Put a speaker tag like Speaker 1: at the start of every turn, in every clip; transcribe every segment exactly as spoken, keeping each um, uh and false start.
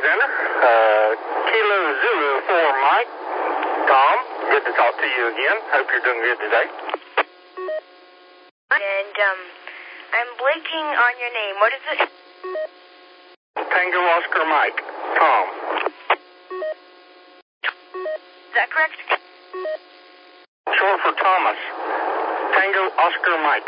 Speaker 1: Alexander. Uh, Kilo Zulu for Mike. Tom, good to talk to you again. Hope you're doing good today.
Speaker 2: And, um, I'm blanking on your name. What is it?
Speaker 1: Tango Oscar Mike. Tom.
Speaker 2: Is that correct?
Speaker 1: Short for Thomas. Tango Oscar Mike.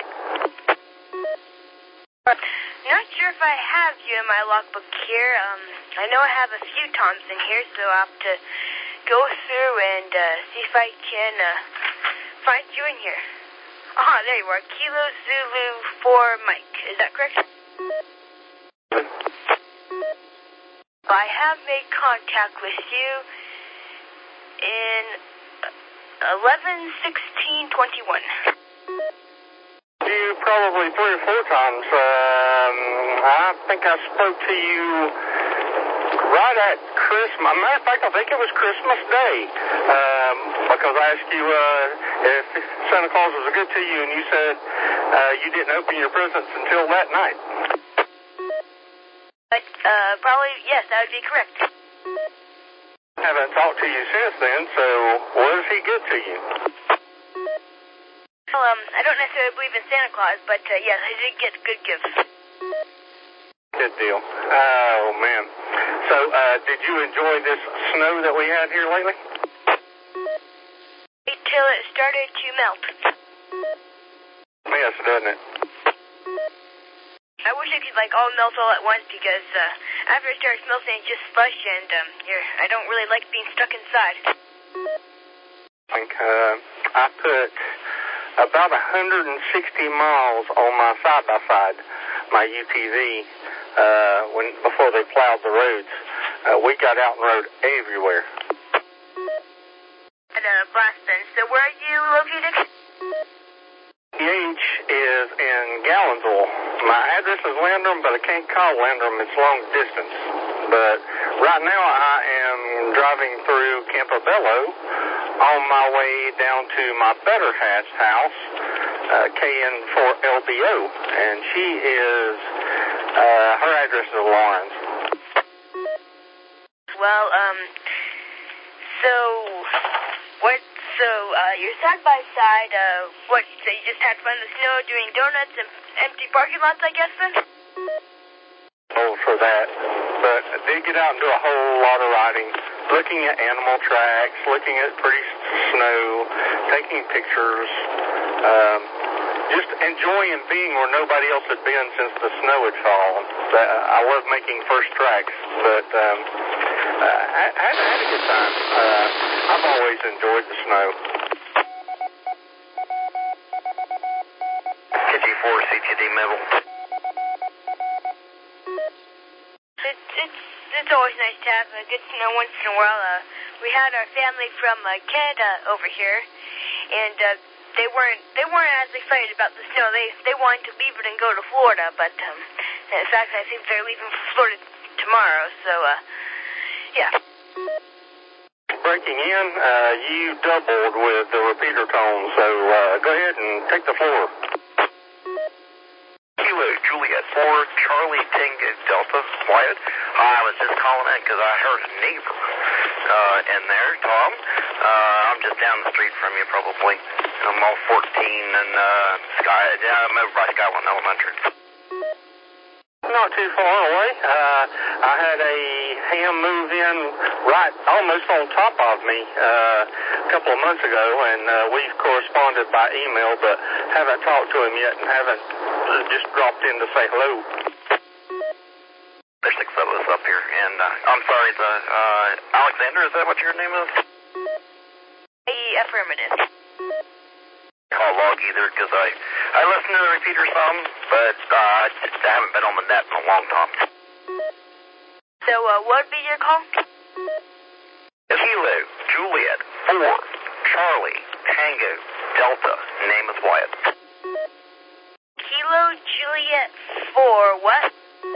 Speaker 2: Not sure if I have you in my logbook here. Um, I know I have a few Toms in here, so I'll have to go through and uh, see if I can uh, find you in here. Ah, there you are. Kilo Zulu for Mike. Is that correct? I have made contact with you in eleven sixteen twenty-one.
Speaker 1: You probably three or four times. Um, I think I spoke to you right at Christmas. Matter of fact, I think it was Christmas Day, um, because I asked you uh, if Santa Claus was good to you, and you said uh, you didn't open your presents until that night.
Speaker 2: But, uh, probably, yes, that would be correct.
Speaker 1: I haven't talked to you since then, so was he good to you?
Speaker 2: Well, um, I don't necessarily believe in Santa Claus, but, uh, yes, I did get good gifts.
Speaker 1: Good deal. Oh, man. So, uh, did you enjoy this snow that we had here lately?
Speaker 2: Wait till it started to melt.
Speaker 1: Yes, doesn't it?
Speaker 2: I wish it could, like, all melt all at once, because, uh, after it starts melting, it's just slush, and, um, you're, I don't really like being stuck inside.
Speaker 1: I think, uh, I put about one hundred sixty miles on my side-by-side, my U T V, uh, when, before they plowed the roads. Uh, we got out and rode everywhere.
Speaker 2: And, uh, Boston. So where are you located?
Speaker 1: P H is in Gallonsville. My address is Landrum, but I can't call Landrum. It's long distance. But right now I am driving through Campobello on my way down to my better half's house, uh, K N four L B O, and she is, uh, her address is Lawrence.
Speaker 2: Well, um, so, what, so, uh, you're side by side, uh, what, so you just had fun in the snow doing donuts and empty parking lots, I guess, then?
Speaker 1: Oh, for that. But I did get out and do a whole lot of riding, looking at animal tracks, looking at pretty snow, taking pictures, um, just enjoying being where nobody else had been since the snow had fallen. Uh, I love making first tracks, but um, uh, I, I had a good time. Uh, I've always enjoyed the snow. fifty-four C T D Middle.
Speaker 2: It's, it's, it's always nice to have a good snow once in a while. Uh, we had our family from uh, Canada over here, and uh, they weren't they weren't as excited about the snow. They they wanted to leave it and go to Florida, but um, in fact, I think they're leaving for Florida tomorrow. So, uh, yeah.
Speaker 1: Breaking in, uh, you doubled with the repeater tone, so uh, go ahead and take the floor.
Speaker 3: Kilo Juliet four Charlie Tango Delta Wyatt. I was just calling in because I heard a neighbor uh, in there, Tom. Uh, I'm just down the street from you, probably. I'm all fourteen and uh, Sky. Yeah, I'm over by Skyline Elementary.
Speaker 1: Not too far away. Uh, I had a ham move in right almost on top of me uh, a couple of months ago, and uh, we've corresponded by email, but haven't talked to him yet and haven't uh, just dropped in to say hello.
Speaker 3: There's six of us up here, and uh, I'm sorry, the uh, Alexander, is that what your name is?
Speaker 2: Affirmative.
Speaker 3: Call log either, because I, I listen to the repeater some, but uh, I just haven't been on the net in a long time.
Speaker 2: So, uh, what would be your call?
Speaker 3: Kilo Juliet four Charlie Tango Delta. Name is Wyatt.
Speaker 2: Kilo Juliet four what?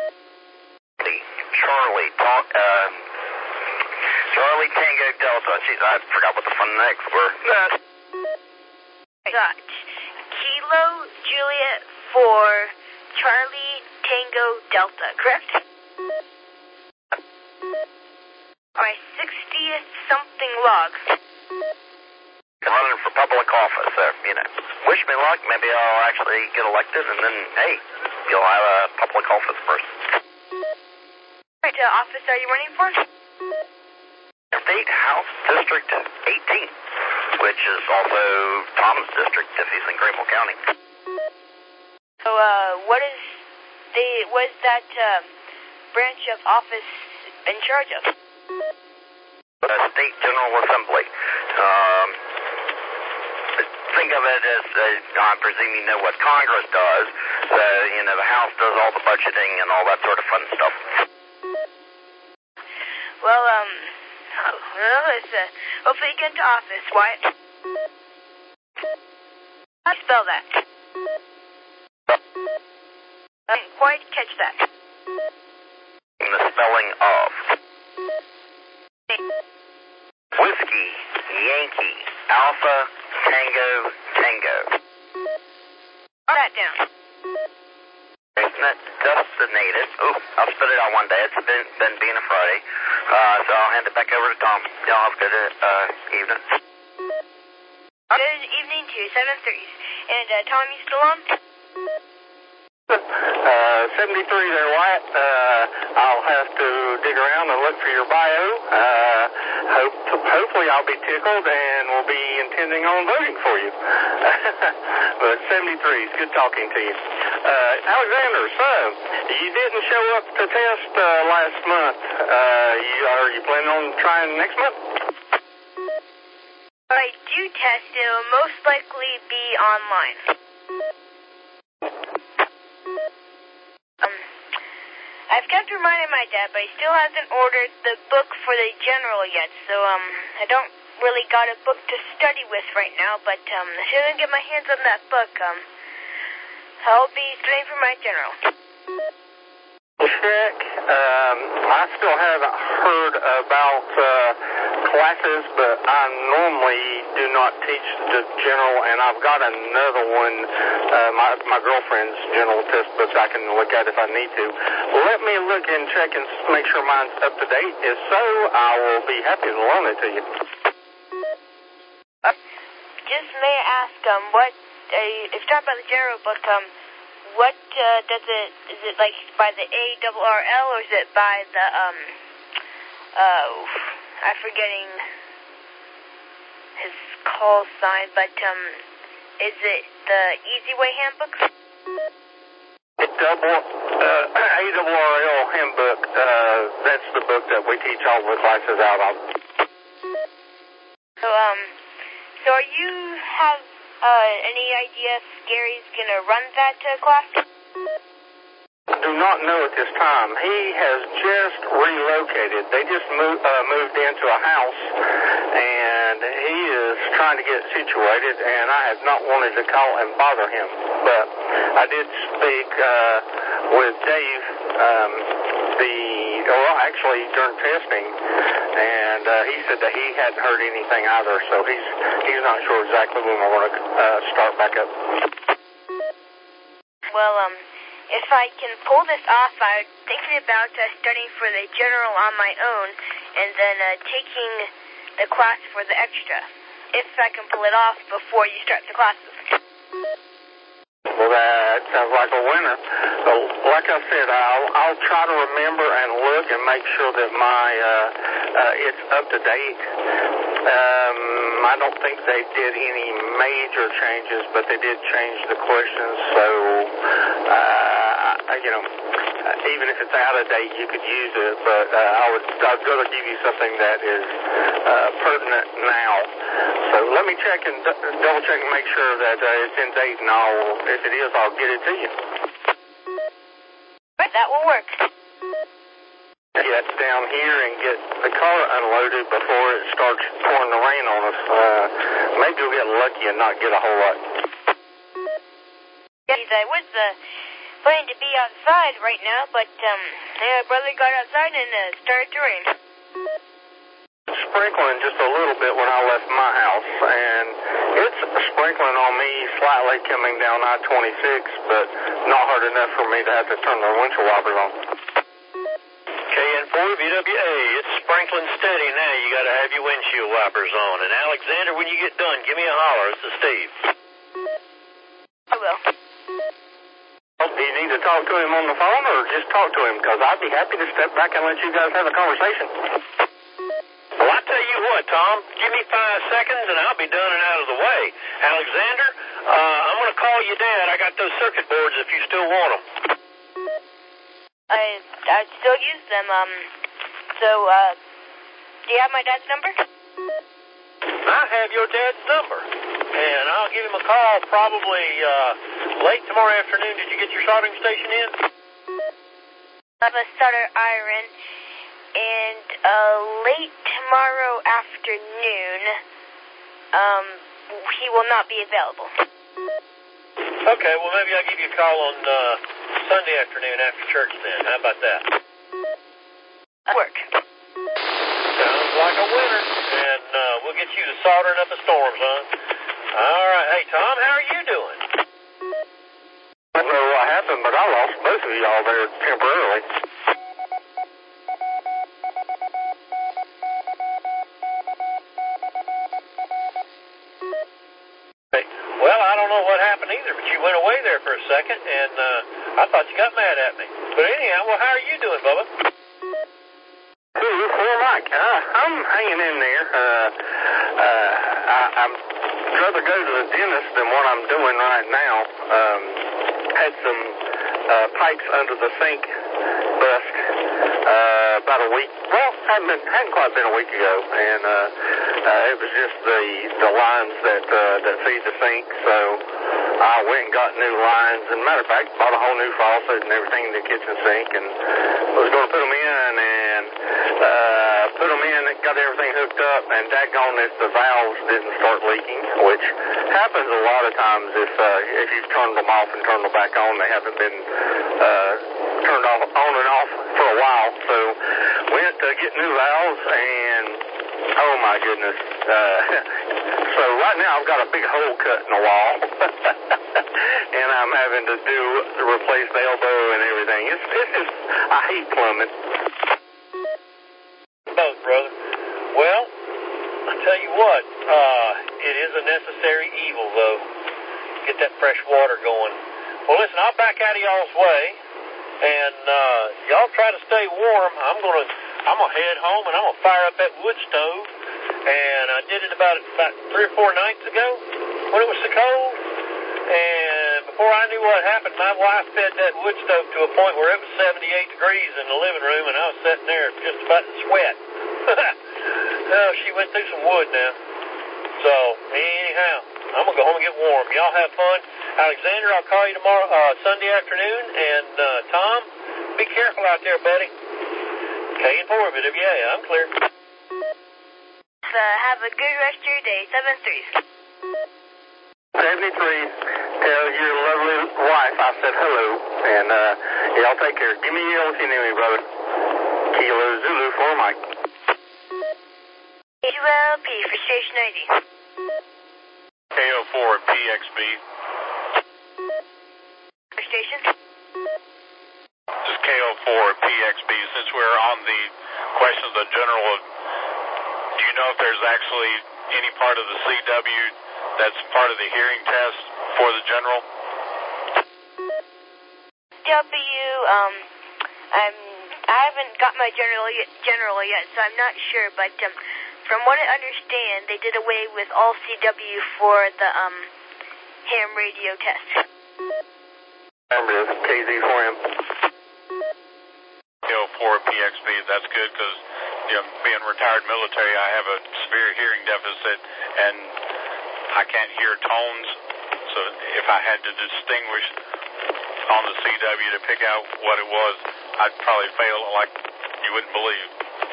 Speaker 3: Charlie talk. Um, Charlie Tango Delta. Jeez, I forgot what the phonetics were. Uh,
Speaker 2: Got Kilo Juliet four Charlie Tango Delta, correct? My sixtieth-something log.
Speaker 3: Running for public office, uh, you know. Wish me luck. Maybe I'll actually get elected, and then, hey, you'll have a public office person.
Speaker 2: What uh, office are you running for?
Speaker 3: State House District eighteen, which is also Tom's district if he's in Greenville County.
Speaker 2: So, uh, what is the, what is that, uh, branch of office in charge of?
Speaker 3: The State General Assembly. Um, think of it as, uh, I presume you know what Congress does. So, you know, the House does all the budgeting and all that sort of fun stuff.
Speaker 2: Well, um, well, it's, uh, hopefully you get into office, Wyatt. How do you spell that? I didn't quite catch that.
Speaker 3: And the spelling of Whiskey, Yankee, Alpha, Tango, Tango.
Speaker 2: Write that down.
Speaker 3: Isn't that designated? Oh, I'll spit it out one day. It's been, been being a Friday. Uh, so I'll hand it back over to Tom. Y'all have a good uh, evening.
Speaker 2: Good evening to you, seven thirties. And, uh, Tom, you still on?
Speaker 1: Uh, seventy-three there, Wyatt. Uh, I'll have to dig around and look for your bio. Uh, hope, hopefully I'll be tickled and will be intending on voting for you. But seventy-three, it's good talking to you. Uh, Alexander, so, you didn't show up to test uh, last month. Uh, you, are you planning on trying next month?
Speaker 2: If I do test, it will most likely be online. Um, I've kept reminding my dad, but he still hasn't ordered the book for the general yet, so, um, I don't really got a book to study with right now, but, um, as soon as I get my hands on that book, um, I'll be studying for my general.
Speaker 1: Check. Um, I still haven't heard about uh, classes, but I normally do not teach the general, and I've got another one, uh, my, my girlfriend's general test books I can look at if I need to. Let me look and check and make sure mine's up to date. If so, I will be happy to loan it to you.
Speaker 2: Uh, just may I ask, um, what, uh, if you talk about the general book, um, what, uh, does it, is it like by the A R R L, or is it by the, um, uh, I'm forgetting his call sign, but, um, is it the Easy Way handbook?
Speaker 1: Double, uh, A R R L handbook, uh, that's the book that we teach all the classes out of.
Speaker 2: So, um, so are you have, uh, any idea if Gary's gonna run that, uh, class?
Speaker 1: Do not know at this time. He has just relocated. They just moved, uh, moved into a house, and he is trying to get situated, and I have not wanted to call and bother him. But I did speak uh, with Dave, um, the, well, actually during testing, and uh, he said that he hadn't heard anything either, so he's, he's not sure exactly when we're going to uh, start back up.
Speaker 2: Well, um, if I can pull this off, I'm thinking about uh, studying for the general on my own, and then uh, taking the class for the extra, if I can pull it off before you start the classes.
Speaker 1: Well, that sounds like a winner. So, like I said, I'll, I'll try to remember and look and make sure that my uh, uh, it's up to date. Um, I don't think they did any major changes, but they did change the questions. So, uh, you know, even if it's out of date, you could use it. But uh, I would I'd rather give you something that is uh, pertinent now. So let me check and d- double check and make sure that uh, it's in date, and I'll, if it is, I'll get it to you.
Speaker 2: Right, that will work.
Speaker 1: Get down here and get the car unloaded before it starts pouring the rain on us. Uh, maybe we'll get lucky and not get a whole lot.
Speaker 2: Yes, I was uh, planning to be outside right now, but um, my brother got outside and uh, started to rain.
Speaker 1: Sprinkling just a little bit when I left my house, and it's sprinkling on me slightly coming down I twenty-six, but not hard enough for me to have to turn the windshield wipers on.
Speaker 3: K N four V W A.
Speaker 4: gentle and steady now. You got to have your windshield wipers on. And Alexander, when you get done, give me a holler. This is Steve.
Speaker 2: I will.
Speaker 1: Do you need to talk to him on the phone or just talk to him? Because I'd be happy to step back and let you guys have a conversation.
Speaker 4: Well, I tell you what, Tom, give me five seconds and I'll be done and out of the way. Alexander, uh, I'm going to call you Dad. I got those circuit boards if you still want them.
Speaker 2: I I still use them. Um. So, uh, do you have my dad's number?
Speaker 4: I have your dad's number, and I'll give him a call probably uh, late tomorrow afternoon. Did you get your soldering station in?
Speaker 2: I have a solder iron, and uh, late tomorrow afternoon, um, he will not be available.
Speaker 4: Okay, well, maybe I'll give you a call on uh, Sunday afternoon after church then. How about that?
Speaker 2: Work.
Speaker 4: Sounds like a winner. And uh, we'll get you to soldering up a storm, son. All right. Hey, Tom, how are you doing?
Speaker 1: I don't know what happened, but I lost both of y'all there temporarily.
Speaker 4: Hey, well, I don't know what happened either, but you went away there for a second, and uh, I thought you got mad at me. But anyhow, well, how are you doing, Bubba?
Speaker 1: Who? Poor Mike. Uh, I'm hanging in there. Uh, uh, I, I'd rather go to the dentist than what I'm doing right now. Um, had some uh, pipes under the sink bust uh, about a week. Well, hadn't, been, hadn't quite been a week ago, and uh, uh, it was just the the lines that uh, that feed the sink. So I went and got new lines. And matter of fact, bought a whole new faucet and everything in the kitchen sink, and was going to put them in and uh, put them in. Got everything hooked up, and daggone it, the valves didn't start leaking, which happens a lot of times if uh, if you've turned them off and turned them back on. They haven't been uh, turned off on and off for a while. So went to get new valves, and oh my goodness. Uh, so right now I've got a big hole cut in the wall, and I'm having to do replace the elbow and everything. It's it's just I hate plumbing.
Speaker 4: Both, brother. Well, I tell you what, uh, it is a necessary evil, though. Get that fresh water going. Well, listen, I'll back out of y'all's way, and uh, y'all try to stay warm. I'm gonna, I'm gonna head home, and I'm gonna fire up that wood stove. And I did it about about three or four nights ago when it was so cold. And before I knew what happened, my wife fed that wood stove to a point where it was seventy-eight degrees in the living room, and I was sitting there just about to sweat. Oh, she went through some wood now. So, anyhow, I'm going to go home and get warm. Y'all have fun. Alexander, I'll call you tomorrow, uh, Sunday afternoon. And, uh, Tom, be careful out there, buddy. K and four, W A, I'm clear.
Speaker 2: Uh, have a good rest of your day. seven three.
Speaker 1: seventy-three, tell your lovely wife I said hello, and uh, y'all take care. Give me a yell if you need me, brother. Kilo Zulu for Mike.
Speaker 2: K two L P for station I D.
Speaker 5: K O four P X B.
Speaker 2: For station?
Speaker 5: This is K O four P X B. Since we're on the question of the general, do you know if there's actually any part of the C W that's part of the hearing test for the general?
Speaker 2: W, um, I'm, I haven't got my general yet, general yet, so I'm not sure, but, um, from what I understand, they did away with all C W for the, um, ham radio test.
Speaker 1: Remember this, K Z for him.
Speaker 5: K O four P X B, that's good because, you know, being retired military, I have a severe hearing deficit and I can't hear tones, so if I had to distinguish on the C W to pick out what it was, I'd probably fail like you wouldn't believe.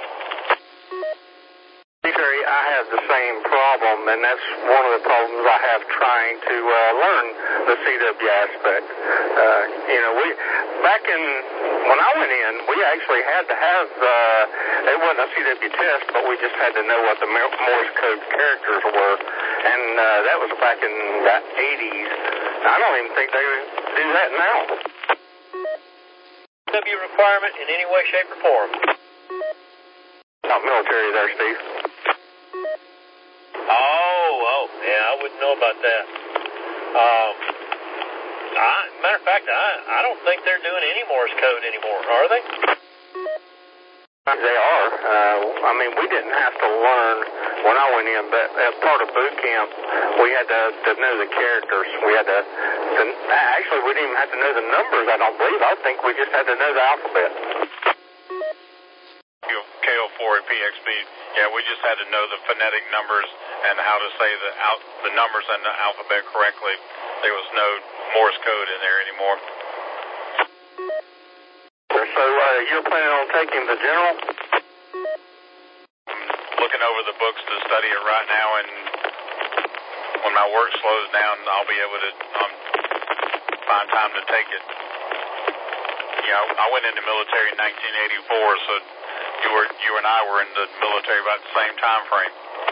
Speaker 1: Terry, I have the same problem, and that's one of the problems I have trying to uh, learn the C W aspect. Uh, you know, we back in when I went in, we actually had to have uh, it wasn't a C W test, but we just had to know what the Morse code characters were, and uh, that was back in the eighties. I don't even think they do that now.
Speaker 4: C W requirement in any way, shape, or form.
Speaker 1: Not military there, Steve.
Speaker 4: Oh, oh, yeah, I wouldn't know about that. Um, I, matter of fact, I, I don't think they're doing any Morse code anymore, are they?
Speaker 1: They are. Uh, I mean, we didn't have to learn when I went in, but as part of boot camp, we had to, to know the characters. We had to, to, actually, we didn't even have to know the numbers, I don't believe. I think we just had to know the alphabet.
Speaker 5: K O four at P X B, yeah, we just had to know the phonetic numbers and how to say the, al the numbers and the alphabet correctly. There was no Morse code in there anymore.
Speaker 1: So uh, you're planning on taking the general?
Speaker 5: I'm looking over the books to study it right now, and when my work slows down, I'll be able to um, find time to take it. You know, I went into military in nineteen eighty-four, so you were you and I were in the military about the same time frame.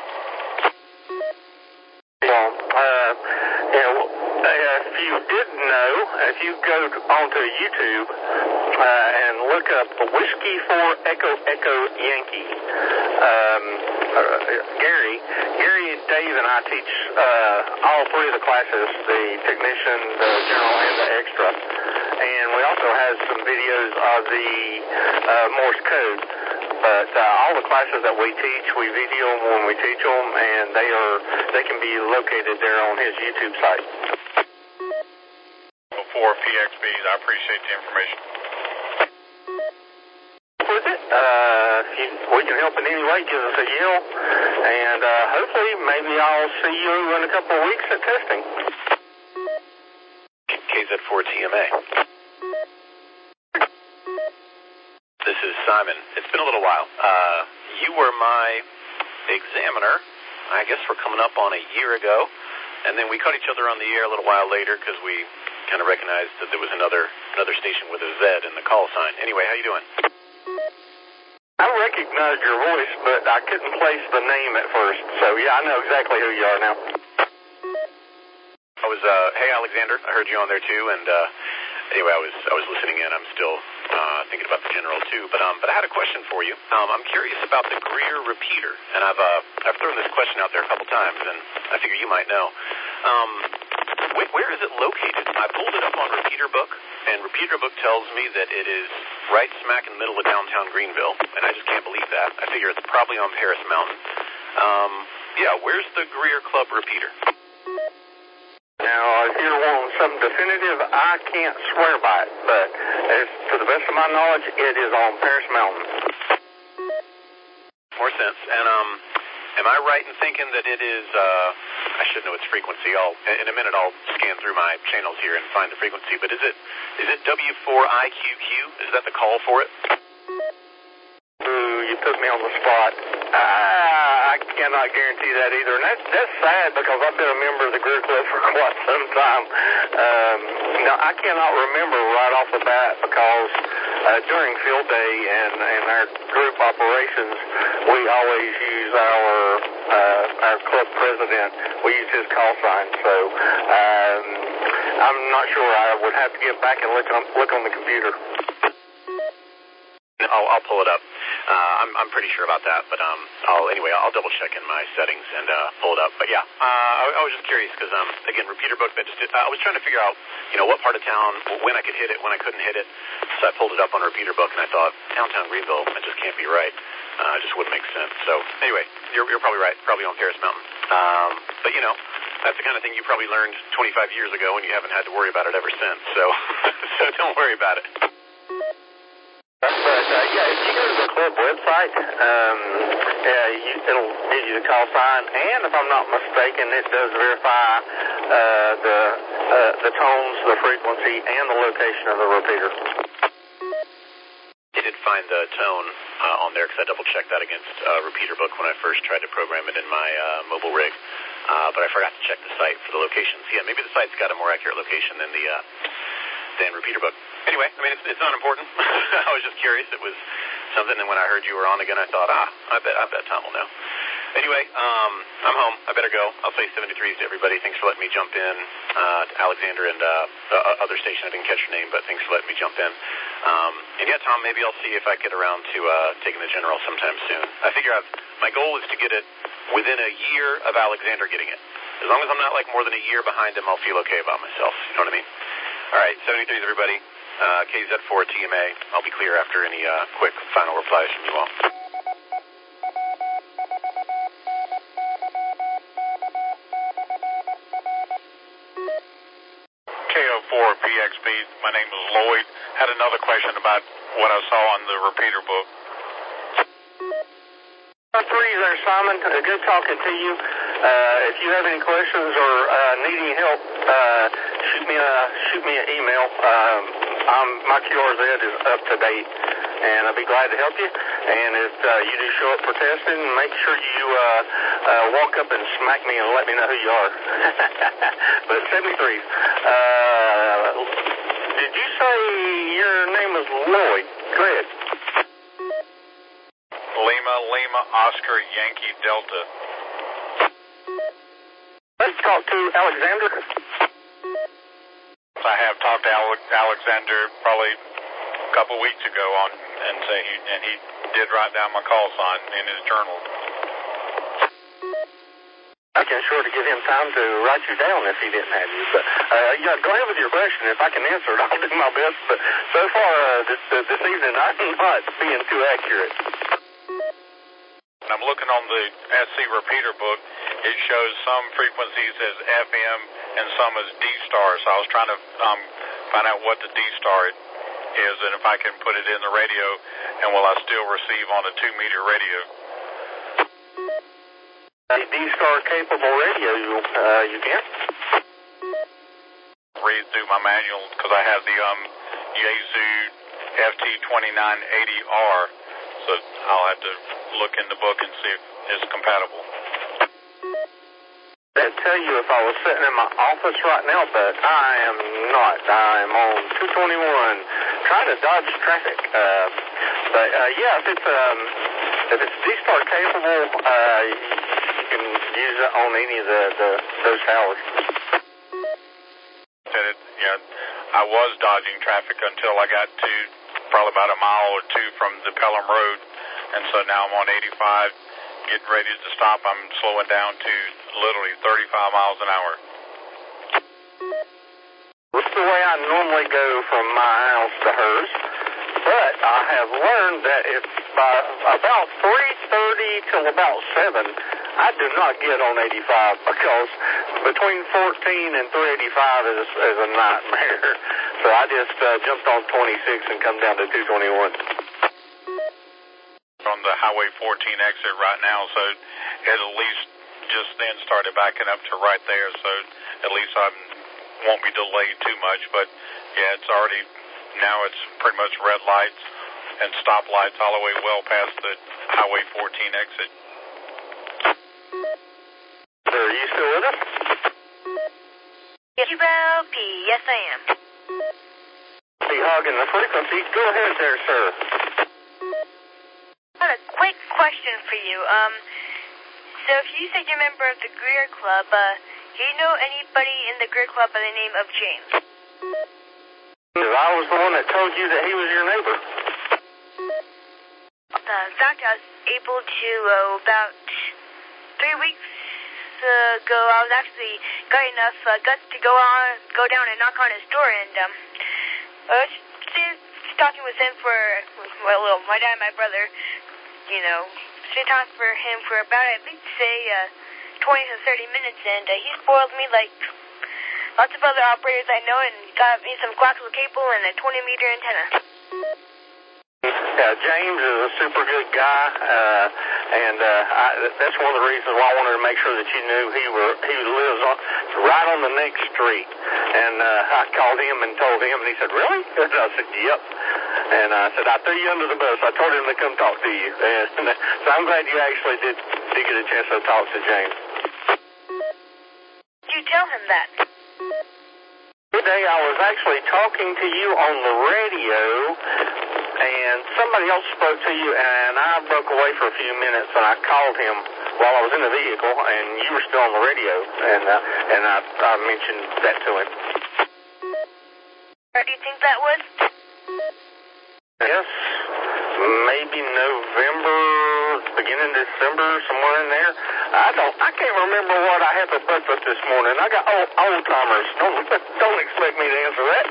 Speaker 1: Well, uh, yeah, well, if you didn't know, if you go onto YouTube uh, and look up Whiskey for Echo Echo Yankee, um, uh, Gary, Gary, Dave, and I teach uh, all three of the classes: the technician, the general, and the extra. And we also have some videos of the uh, Morse code. But uh, all the classes that we teach, we video them when we teach them, and they are they can be located there on his YouTube site.
Speaker 5: For P X Bs, I appreciate the information.
Speaker 1: With it, uh, if you, we can help in any way, give us a yell, and uh, hopefully maybe I'll see you in a couple of weeks at testing.
Speaker 6: K Z four T M A. This is Simon. It's been a little while. Uh, you were my examiner, I guess we're coming up on a year ago, and then we caught each other on the air a little while later because we kind of recognized that there was another another station with a Z in the call sign. Anyway, how you doing?
Speaker 1: I recognized your voice, but I couldn't place the name at first, so yeah, I know exactly who you are now.
Speaker 6: I was, uh, hey Alexander, I heard you on there too, and uh, anyway, I was I was listening in. I'm still uh, thinking about the general too, but um, but I had a question for you. Um, I'm curious about the Greer repeater, and I've uh, I've thrown this question out there a couple times, and I figure you might know. Um, wh where is it located? I pulled it up on Repeater Book, and Repeater Book tells me that it is right smack in the middle of downtown Greenville, and I just can't believe that. I figure it's probably on Paris Mountain. Um, yeah, where's the Greer Club repeater?
Speaker 1: Now, if you're wanting something definitive, I can't swear by it, but as, to the best of my knowledge, it is on Paris Mountain.
Speaker 6: More sense. And um, am I right in thinking that it is, uh, I should know its frequency. I'll, in a minute, I'll scan through my channels here and find the frequency, but is it is it W four I Q Q? Is that the call for it?
Speaker 1: Ooh, you put me on the spot. Ah, I cannot guarantee that either. And that's, that's sad because I've been a member of the Greer Club for quite some time. Um, now, I cannot remember right off the bat because uh, during field day and, and our group operations, we always use our uh, our club president. We use his call sign. So um, I'm not sure. I would have to get back and look on, look on the computer.
Speaker 6: I'll, I'll pull it up. Uh, I'm, I'm pretty sure about that, but um, I'll anyway. I'll double check in my settings and uh, pull it up. But yeah, uh, I, I was just curious because um, again, Repeater Book. That just did, I was trying to figure out, you know, what part of town, when I could hit it, when I couldn't hit it. So I pulled it up on Repeater Book, and I thought downtown Greenville, that just can't be right. Uh, it just wouldn't make sense. So anyway, you're, you're probably right. Probably on Paris Mountain. Um, but you know, that's the kind of thing you probably learned twenty-five years ago, and you haven't had to worry about it ever since. So, so don't worry about it.
Speaker 1: But, uh, yeah, if you go to the club website, um, yeah, you, it'll give you the call sign, and if I'm not mistaken, it does verify uh, the uh, the tones, the frequency, and the location of the repeater.
Speaker 6: I did find the tone uh, on there because I double-checked that against uh, Repeater Book when I first tried to program it in my uh, mobile rig, uh, but I forgot to check the site for the locations. Yeah, maybe the site's got a more accurate location than the uh, than Repeater Book. Anyway, I mean, it's, it's not important. I was just curious. It was something, and when I heard you were on again, I thought, ah, I bet, I bet Tom will know. Anyway, um, I'm home. I better go. I'll say seventy-threes to everybody. Thanks for letting me jump in. Uh, to Alexander and uh, the other station, I didn't catch your name, but thanks for letting me jump in. Um, and yeah, Tom, maybe I'll see if I get around to uh, taking the General sometime soon. I figure I've, my goal is to get it within a year of Alexander getting it. As long as I'm not like more than a year behind him, I'll feel okay about myself. You know what I mean? All right, seventy-threes, everybody. Uh, K Z four T M A. I'll be clear after any uh, quick final replies from you all.
Speaker 5: K O four P X B, my name is Lloyd. Had another question about what I saw on the repeater book.
Speaker 1: Three there, Simon. Uh, good talking to you. Uh, if you have any questions or uh, need any help, uh, shoot me a shoot me an email. Um, I'm, my Q R Z is up to date, and I'll be glad to help you. And if uh, you do show up for testing, make sure you uh, uh, walk up and smack me and let me know who you are. But seventy-three. Uh, did you say your name was Lloyd? Go ahead.
Speaker 5: Lima, Lima, Oscar, Yankee, Delta.
Speaker 1: Let's talk to Alexander.
Speaker 5: I have talked to Ale- Alexander probably a couple weeks ago on, and say he and he did write down my call sign in his journal.
Speaker 1: I can sure to give him time to write you down if he didn't have you. But uh, yeah, go ahead with your question. If I can answer it, I'll do my best. But so far uh, this uh, this evening, I'm not being too accurate.
Speaker 5: I'm looking on the S C repeater book. It shows some frequencies as F M and some as D star. So I was trying to um, find out what the D star is and if I can put it in the radio, and will I still receive on a two meter radio?
Speaker 1: A D star capable radio, uh, you can.
Speaker 5: Read through my manual because I have the um, Yaesu F T twenty-nine eighty R. So I'll have to look in the book and see if it's compatible.
Speaker 1: I'd tell you if I was sitting in my office right now, but I am not. I'm on two twenty-one, trying to dodge traffic. Uh, but uh, yeah, if it's um, if it's D star capable, uh, you can use it on any of the, the those towers.
Speaker 5: Said it, yeah, I was dodging traffic until I got to probably about a mile or two from the Pelham Road, and so now I'm on eighty-five, getting ready to stop. I'm slowing down to literally thirty-five miles an hour.
Speaker 1: That's the way I normally go from my house to hers, but I have learned that if by about three thirty till about seven, I do not get on eighty-five because between fourteen and three eighty-five is, is a nightmare. So I just uh, jumped on twenty-six and come down to two twenty-one.
Speaker 5: On the Highway fourteen exit right now, so it at least just then started backing up to right there, so at least I won't be delayed too much. But yeah, it's already, now it's pretty much red lights and stop lights all the way well past the Highway fourteen exit.
Speaker 1: Sir, are you still with us?
Speaker 2: Yes, you will be. Yes, I am.
Speaker 1: Be hogging the frequency. Go ahead there, sir.
Speaker 2: I have a quick question for you. Um, so if you said you're a member of the Greer Club, uh, do you know anybody in the Greer Club by the name of James?
Speaker 1: I was the one that told you that he was your neighbor.
Speaker 2: Uh, in fact, I was able to, uh, about three weeks ago, I was actually got enough uh, guts to go on, go down and knock on his door, and, um, I was talking with him for, well, well, my dad and my brother, you know, sit talking for him for about, at least, say, uh, twenty to thirty minutes, and uh, he spoiled me like lots of other operators I know, and got me some coaxial cable and a twenty meter antenna.
Speaker 1: Yeah, James is a super good guy, uh, and uh, I, that's one of the reasons why I wanted to make sure that you knew he were he lives on right on the next street. And uh, I called him and told him, and he said, "Really?" And I said, "Yep." And I said, "I threw you under the bus. I told him to come talk to you." And so I'm glad you actually did, did get a chance to talk to James.
Speaker 2: Did you tell him that?
Speaker 1: Today I was actually talking to you on the radio and somebody else spoke to you, and I broke away for a few minutes, and I called him while I was in the vehicle, and you were still on the radio, and uh, and I, I mentioned that to him.
Speaker 2: Where do you think that was?
Speaker 1: Yes, maybe November, beginning of December, somewhere in there. I don't, I can't remember what I had for breakfast this morning. I got old, old timers. Don't, don't expect me to answer that.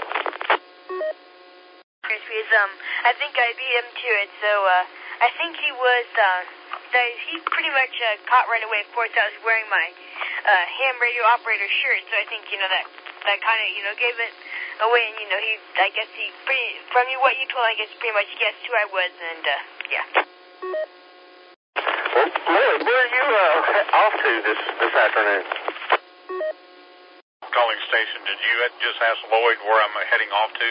Speaker 2: Because, um, I think I beat him to it, so, uh, I think he was, uh, he pretty much, uh, caught right away. Of course, I was wearing my, uh, ham radio operator shirt, so I think, you know, that, that kind of, you know, gave it away, and, you know, he, I guess he, pretty, from you, what you told him, I guess pretty much guessed who I was, and, uh, yeah.
Speaker 1: Well, Lloyd, where are you, uh, off to this, this afternoon?
Speaker 5: Calling station, did you just ask Lloyd where I'm heading off to?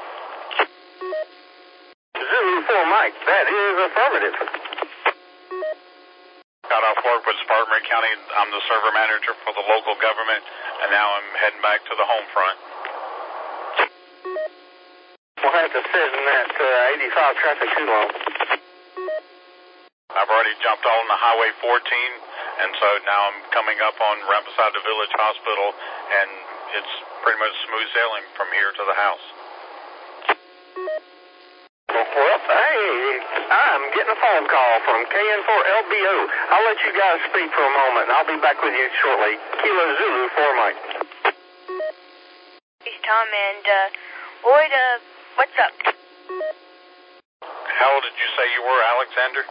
Speaker 1: Zulu four Mike, that is affirmative.
Speaker 5: Got off work with Spartanburg County. I'm the server manager for the local government, and now I'm heading back to the home front.
Speaker 1: We'll have to sit in that uh, eighty-five traffic too long.
Speaker 5: I've already jumped on the Highway fourteen, and so now I'm coming up on right beside the Village Hospital, and it's pretty much smooth sailing from here to the house.
Speaker 1: Well, hey, I'm getting a phone call from K N four L B O. I'll let you guys speak for a moment, and I'll be back with you shortly. Kilo Zulu four Mike.
Speaker 2: He's Tom, and, uh, Lloyd, uh, what's up?
Speaker 5: How old did you say you were, Alexander?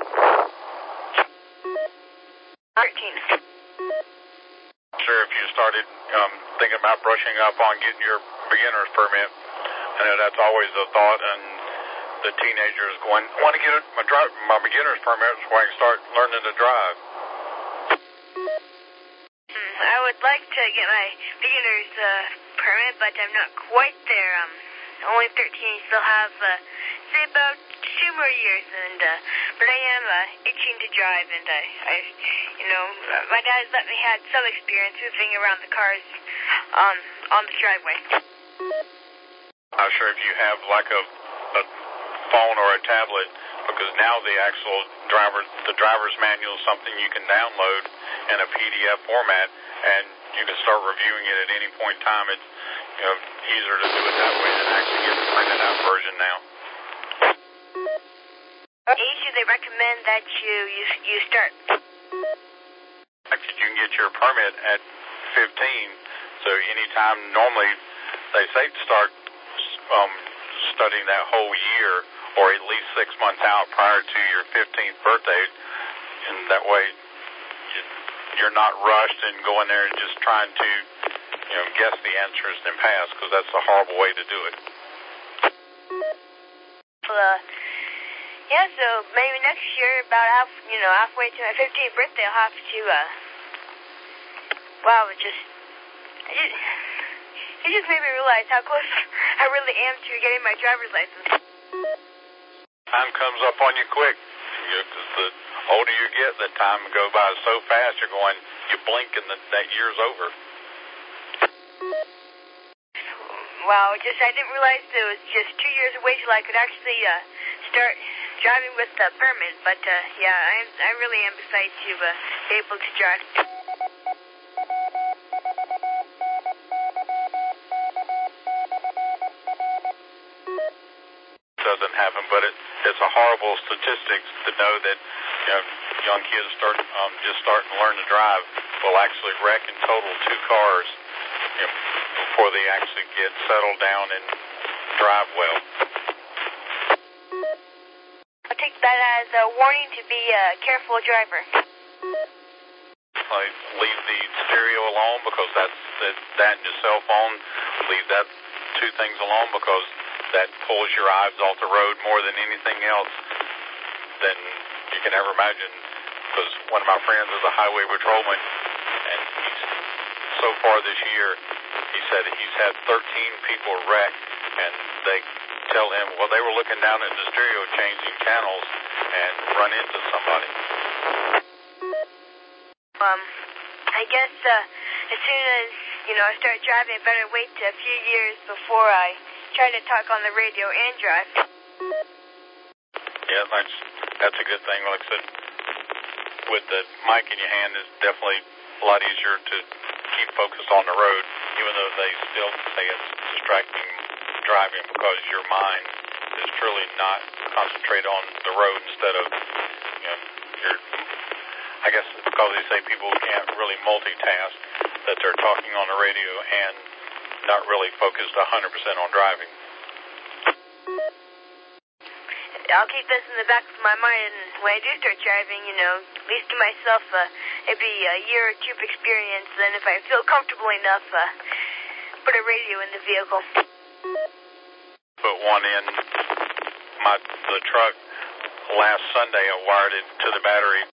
Speaker 2: thirteen.
Speaker 5: Sure, if you started um, thinking about brushing up on getting your beginner's permit, I know that's always a thought, and the teenagers going, I want to get my, drive, my beginner's permit so I can start learning to drive.
Speaker 2: Hmm, I would like to get my beginner's uh, permit, but I'm not quite there. I'm only thirteen, still have, uh, say, about two more years, and, uh, but I am uh, itching to drive, and I, I, you know, my dad's let me have some experience moving around the cars um, on the driveway.
Speaker 5: I'm sure if you have like a, a phone or a tablet, because now the actual driver, the driver's manual is something you can download in a P D F format, and you can start reviewing it at any point in time. It's, you know, easier to do it that way than actually get the printed out version now.
Speaker 2: What age do they recommend that you, you, you start?
Speaker 5: You can get your permit at fifteen, so anytime, normally they say to start um, studying that whole year, or at least six months out prior to your fifteenth birthday, and that way you're not rushed and going there and just trying to, you know, guess the answers and pass, because that's a horrible way to do it.
Speaker 2: Uh, yeah, so maybe next year, about half, you know, halfway to my fifteenth birthday, I'll have to, uh, wow, it just, it just, it just made me realize how close I really am to getting my driver's license.
Speaker 5: Time comes up on you quick, because the older you get, the time goes by so fast, you're going, you blink and the, that year's over.
Speaker 2: Wow, just, I didn't realize it was just two years away till I could actually, uh, start driving with the permit, but, uh, yeah, I, I really am excited to, uh, be able to drive.
Speaker 5: Doesn't happen, but it, it's a horrible statistic to know that, you know, young kids start um, just starting to learn to drive will actually wreck and total two cars, you know, before they actually get settled down and drive well.
Speaker 2: I'll take that as a warning to be a careful driver.
Speaker 5: Like, leave the stereo alone, because that's that, that and your cell phone. Leave that two things alone, because that pulls your eyes off the road more than anything else than you can ever imagine. Because one of my friends is a highway patrolman, and he's, so far this year, he said he's had thirteen people wreck, and they tell him, well, they were looking down at the stereo changing channels and run into somebody.
Speaker 2: Um, I guess, uh, as soon as, you know, I start driving, I better wait a few years before I try to talk on the radio and drive.
Speaker 5: Yeah, that's, that's a good thing. Like I said, with the mic in your hand, it's definitely a lot easier to keep focused on the road, even though they still say it's distracting driving because your mind is truly not concentrated on the road instead of, you know, your, I guess it's because they say people can't really multitask, that they're talking on the radio and not really focused one hundred percent on driving.
Speaker 2: I'll keep this in the back of my mind, and when I do start driving, you know, at least to myself, uh, it'd be a year or two of experience, and if I feel comfortable enough, uh, put a radio in the vehicle.
Speaker 5: Put one in my the truck last Sunday. I wired it to the battery